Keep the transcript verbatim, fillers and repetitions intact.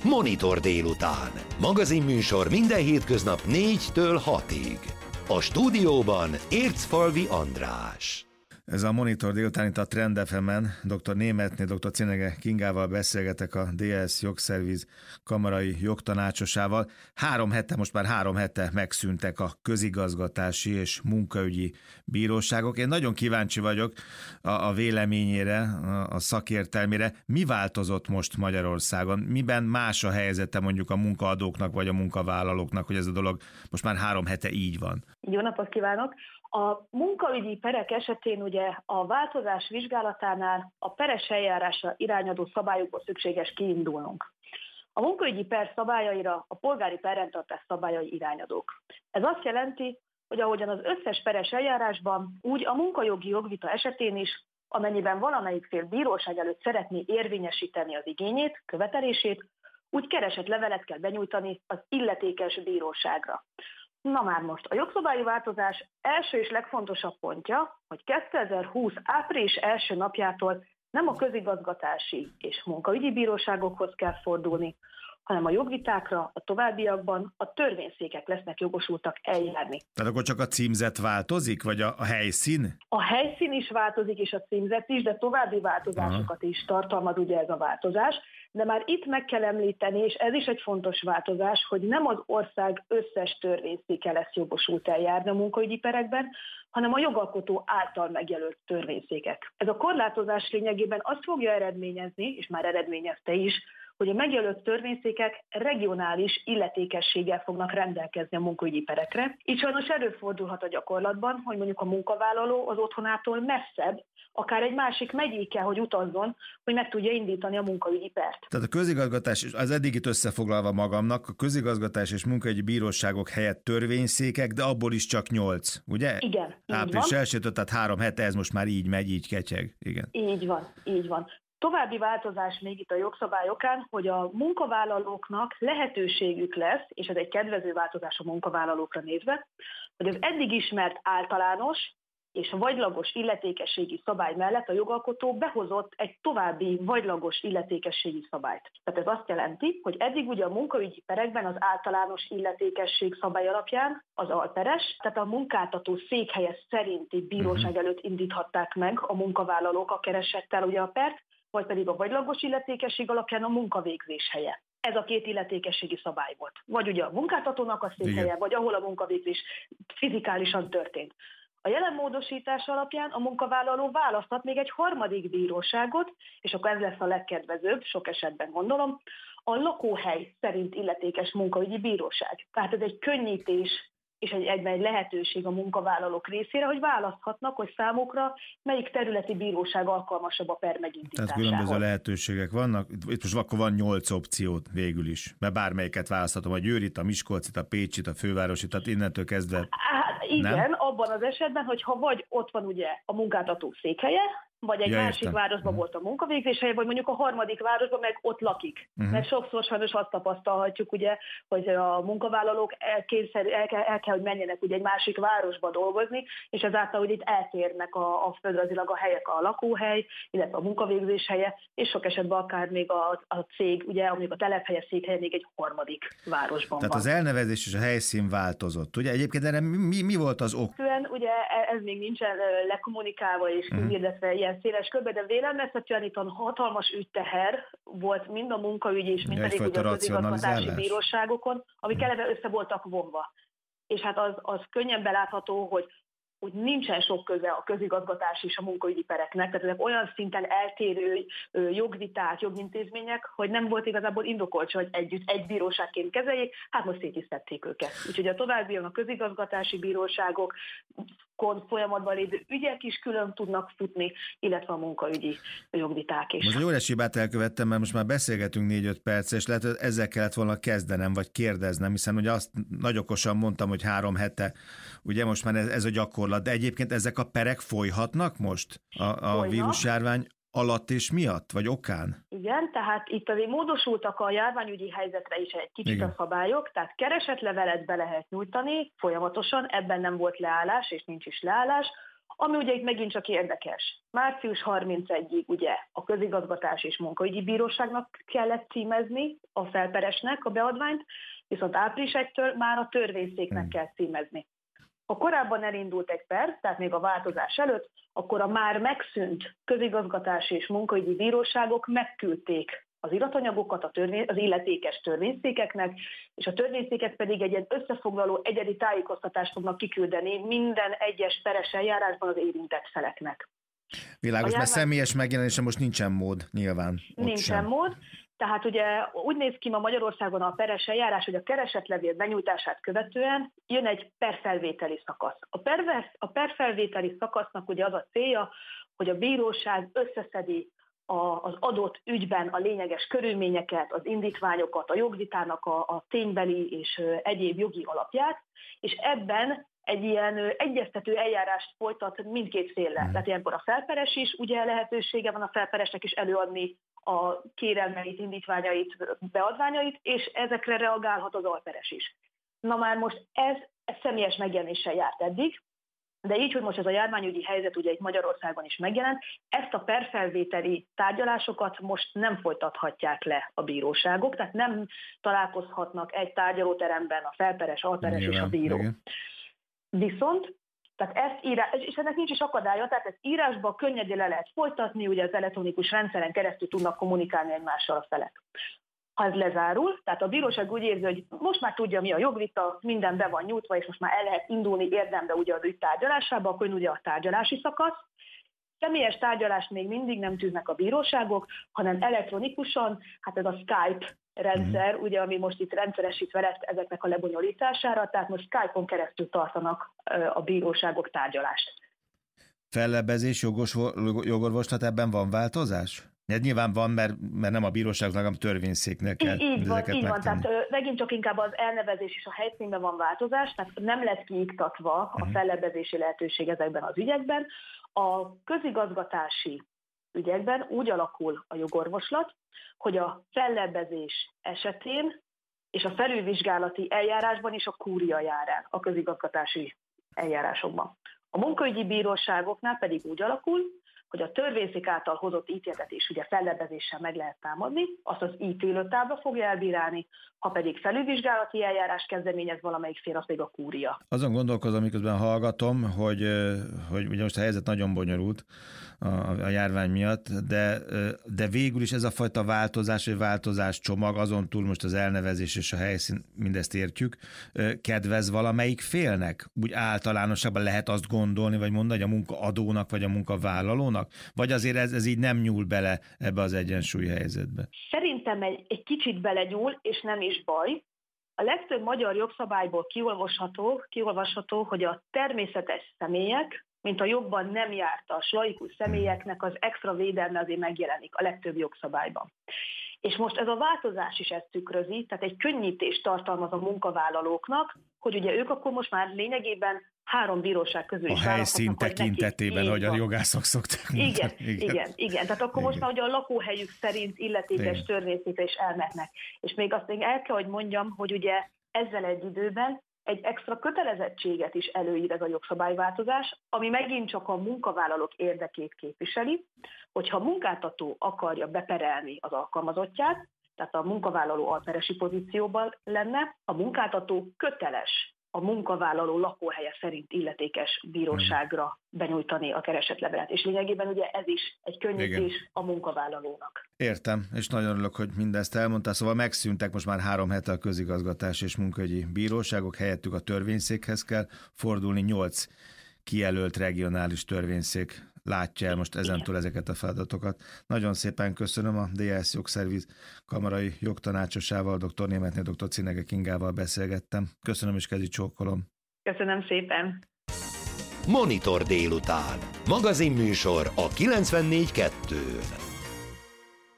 Monitor délután. Magazinműsor minden hétköznap négytől hatig. A stúdióban Ércfalvi András. Ez a Monitor délután itt a Trend ef emen. dr. Németné, dr. Cinege Kingával beszélgetek, a dé es Jogszerviz kamarai jogtanácsosával. Három hete, most már három hete megszűntek a közigazgatási és munkaügyi bíróságok. Én nagyon kíváncsi vagyok a, a véleményére, a, a szakértelmére. Mi változott most Magyarországon? Miben más a helyzete mondjuk a munkaadóknak vagy a munkavállalóknak, hogy ez a dolog most már három hete így van? Jó napot kívánok! A munkaügyi perek esetén ugye a változás vizsgálatánál a peres eljárásra irányadó szabályokból szükséges kiindulnunk. A munkaügyi per szabályaira a polgári perrendtartás szabályai irányadók. Ez azt jelenti, hogy ahogyan az összes peres eljárásban, úgy a munkajogi jogvita esetén is, amennyiben valamelyik fél bíróság előtt szeretné érvényesíteni az igényét, követelését, úgy keresett levelet kell benyújtani az illetékes bíróságra. Na már most, a jogszabályi változás első és legfontosabb pontja, hogy kétezer-húsz április első napjától nem a közigazgatási és munkaügyi bíróságokhoz kell fordulni, hanem a jogvitákra a továbbiakban a törvényszékek lesznek jogosultak eljárni. Tehát akkor csak a címzet változik, vagy a, a helyszín? A helyszín is változik, és a címzet is, de további változásokat Aha. is tartalmaz ugye ez a változás. De már itt meg kell említeni, és ez is egy fontos változás, hogy nem az ország összes törvényszéke lesz jogosult eljárni a munkaügyi perekben, hanem a jogalkotó által megjelölt törvényszékek. Ez a korlátozás lényegében azt fogja eredményezni, és már eredményezte is, hogy a megjelölt törvényszékek regionális illetékességgel fognak rendelkezni a munkaügyi perekre. Így sajnos előfordulhat a gyakorlatban, hogy mondjuk a munkavállaló az otthonától messzebb, akár egy másik megyéig kell, hogy utazzon, hogy meg tudja indítani a munkaügyi pert. Tehát a közigazgatás, az eddig itt összefoglalva magamnak, a közigazgatás és munkaügyi bíróságok helyett törvényszékek, de abból is csak nyolc, ugye? Igen, április elsőtől, tehát három hete, ez most már így megy, így ketyeg. Igen. Így van, így van. További változás még itt a jogszabályokán, hogy a munkavállalóknak lehetőségük lesz, és ez egy kedvező változás a munkavállalókra nézve, hogy az eddig ismert általános és vagylagos illetékességi szabály mellett a jogalkotó behozott egy további vagylagos illetékességi szabályt. Tehát ez azt jelenti, hogy eddig ugye a munkaügyi perekben az általános illetékesség szabály alapján az alperes, tehát a munkáltató székhelye szerinti bíróság előtt indíthatták meg a munkavállalók a keresettel ugye a pert, vagy pedig a vagylagos illetékesség alapján a munkavégzés helye. Ez a két illetékességi szabály volt. Vagy ugye a munkáltatónak a székhelye, Igen. vagy ahol a munkavégzés fizikálisan történt. A jelen módosítás alapján a munkavállaló választhat még egy harmadik bíróságot, és akkor ez lesz a legkedvezőbb, sok esetben gondolom, a lakóhely szerint illetékes munkaügyi bíróság. Tehát ez egy könnyítés és egy, egyben egy lehetőség a munkavállalók részére, hogy választhatnak, hogy számukra melyik területi bíróság alkalmasabb a per megindításához. Tehát különböző lehetőségek vannak. Itt most akkor van nyolc opciót végül is, mert bármelyiket választhatom, a Győrit, a Miskolcit, a Pécsit, a Fővárosit, tehát innentől kezdve. Hát igen, nem? Abban az esetben, hogyha vagy ott van ugye a munkáltató székhelye, vagy egy ja, másik értem. városban uh-huh. volt a munkavégzés helye, vagy mondjuk a harmadik városban meg ott lakik. Uh-huh. Mert sokszor sajnos azt tapasztalhatjuk, ugye, hogy a munkavállalók elkényszer, el, kell, el kell, hogy menjenek ugye egy másik városba dolgozni, és ezáltal ugye itt eltérnek a, a földrajzilag a helyek, a lakóhely, illetve a munkavégzés helye, és sok esetben akár még a, a cég, ugye, amíg a telephelye székhelye még egy harmadik városban Tehát van. az elnevezés és a helyszín változott. Ugye egyébként erre mi, mi volt az ok? Ugye ez még nincsen lekommunikálva és uh-huh. hirdetve ilyen széles körbe, de vélemezhetően hatalmas ügyteher volt mind a munkaügyi és mind pedig ugye a közigazgatási bíróságokon, amik uh-huh. eleve össze voltak vonva. És hát az, az könnyen belátható, hogy hogy nincsen sok köze a közigazgatás és a munkaügyi pereknek, tehát ezek olyan szinten eltérő jogviták, jogintézmények, hogy nem volt igazából indokolt, hogy együtt egy bíróságként kezeljék, hát most szét is szedték őket. Úgyhogy a továbbiakban a közigazgatási bíróságok folyamatban lévő ügyek is külön tudnak futni, illetve a munkaügyi jogviták is. Most óriási hibát elkövettem, mert most már beszélgetünk négy-öt perc, és lehet, hogy ezzel kellett volna kezdenem, vagy kérdeznem, hiszen ugye azt nagy okosan mondtam, hogy három hete, ugye most már ez, ez a gyakorlat, de egyébként ezek a perek folyhatnak most a, a vírusjárvány alatt és miatt, vagy okán? Igen, tehát itt azért módosultak a járványügyi helyzetre is egy kicsit Igen. a szabályok, tehát keresetlevelet be lehet nyújtani folyamatosan, ebben nem volt leállás, és nincs is leállás. Ami ugye itt megint csak érdekes. március harmincegyedikéig ugye a Közigazgatási és Munkaügyi Bíróságnak kellett címezni a felperesnek a beadványt, viszont április elsejétől már a törvényszéknek hmm. kell címezni. Ha korábban elindult egy per, tehát még a változás előtt, akkor a már megszűnt Közigazgatási és Munkaügyi Bíróságok megküldték az iratanyagokat a törvény, az illetékes törvényszékeknek, és a törvényszékek pedig egy összefoglaló egyedi tájékoztatást fognak kiküldeni minden egyes peres eljárásban az érintett feleknek. Világos, járvány... mert személyes megjelenése most nincsen mód, nyilván. Nincsen sem. mód. Tehát ugye úgy néz ki ma Magyarországon a peres eljárás, hogy a keresetlevél benyújtását követően jön egy perfelvételi szakasz. A, pervers, a perfelvételi szakasznak ugye az a célja, hogy a bíróság összeszedi az adott ügyben a lényeges körülményeket, az indítványokat, a jogvitának a, a ténybeli és egyéb jogi alapját, és ebben egy ilyen egyeztető eljárást folytat mindkét féllel. Tehát ilyenkor a felperes is, ugye lehetősége van a felperesnek is előadni a kérelmeit, indítványait, beadványait, és ezekre reagálhat az alperes is. Na már most ez, ez személyes megjelenéssel járt eddig, de így, hogy most ez a járványügyi helyzet ugye itt Magyarországon is megjelent, ezt a perfelvételi tárgyalásokat most nem folytathatják le a bíróságok, tehát nem találkozhatnak egy tárgyalóteremben a felperes, alperes igen, és a bíró. Igen. Viszont, tehát ezt írás, és ennek nincs is akadálya, tehát ezt írásban könnyedén le lehet folytatni, ugye az elektronikus rendszeren keresztül tudnak kommunikálni egymással a felek. Ha ez lezárul, tehát a bíróság úgy érzi, hogy most már tudja, mi a jogvita, minden be van nyújtva, és most már el lehet indulni érdembe ugye az ügy tárgyalásába, akkor ugye a tárgyalási szakasz. Személyes tárgyalást még mindig nem tűznek a bíróságok, hanem elektronikusan, hát ez a Skype rendszer, ugye, ami most itt rendszeresítve lett ezeknek a lebonyolítására, tehát most Skype-on keresztül tartanak a bíróságok tárgyalást. Fellebbezés, jogos, jogorvoslat, ebben van változás? Ja, nyilván van, mert, mert nem a bíróságnak, hanem a törvényszéknél kell. Így van, így van. Tehát megint csak inkább az elnevezés és a helyszínben van változás, tehát nem lesz kiiktatva a uh-huh. fellebbezési lehetőség ezekben az ügyekben. A közigazgatási ügyekben úgy alakul a jogorvoslat, hogy a fellebbezés esetén és a felülvizsgálati eljárásban is a kúria jár el a közigazgatási eljárásokban. A munkaügyi bíróságoknál pedig úgy alakul, hogy a törvényszék által hozott ítéletet is ugye fellebbezéssel meg lehet támadni, azt az ítélőtábla fogja elbírálni, ha pedig felülvizsgálati eljárás kezdeményez valamelyik fél, az pedig a kúria. Azon gondolkozom, miközben hallgatom, hogy, hogy ugye most a helyzet nagyon bonyolult a, a járvány miatt, de, de végül is ez a fajta változás, vagy változás csomag, azon túl most az elnevezés és a helyszín, mindezt értjük, kedvez valamelyik félnek? Úgy általánosságban lehet azt gondolni, vagy mondani, hogy a munkaadónak, vagy a munkavállalónak? Vagy azért ez, ez így nem nyúl bele ebbe az egyensúly helyzetbe? Szerintem egy, egy kicsit belegyúl, és nem is baj. A legtöbb magyar jogszabályból kiolvasható, kiolvasható, hogy a természetes személyek, mint a jogban nem jártas laikus személyeknek az extra védelme azért megjelenik a legtöbb jogszabályban. És most ez a változás is ezt tükrözi, tehát egy könnyítést tartalmaz a munkavállalóknak, hogy ugye ők akkor most már lényegében három bíróság közül is a helyszín tekintetében, hogy a jogászok szokták mondani. Igen, igen, igen, igen. Tehát akkor igen. Most már ugye a lakóhelyük szerint illetékes törvényszékre is elmehetnek. És még azt még el kell, hogy mondjam, hogy ugye ezzel egy időben egy extra kötelezettséget is előír ez a jogszabályváltozás, ami megint csak a munkavállalók érdekét képviseli, hogyha a munkáltató akarja beperelni az alkalmazottját, tehát a munkavállaló alperesi pozícióban lenne, a munkáltató köteles a munkavállaló lakóhelye szerint illetékes bíróságra benyújtani a keresetlevelet. És lényegében ugye ez is egy könnyítés igen. a munkavállalónak. Értem, és nagyon örülök, hogy mindezt elmondtál. Szóval megszűntek most már három hete a közigazgatás és munkahogyi bíróságok, helyettük a törvényszékhez kell fordulni, nyolc kijelölt regionális törvényszék látja el most ezentúl ezeket a feladatokat. Nagyon szépen köszönöm, a dé e es Jogszerviz kamarai jogtanácsosával, dr. Németné, dr. Cinege Kingával beszélgettem. Köszönöm és kezi csókolom. Köszönöm szépen. Monitor délután. Magazinműsor a kilencvennégy kettőn.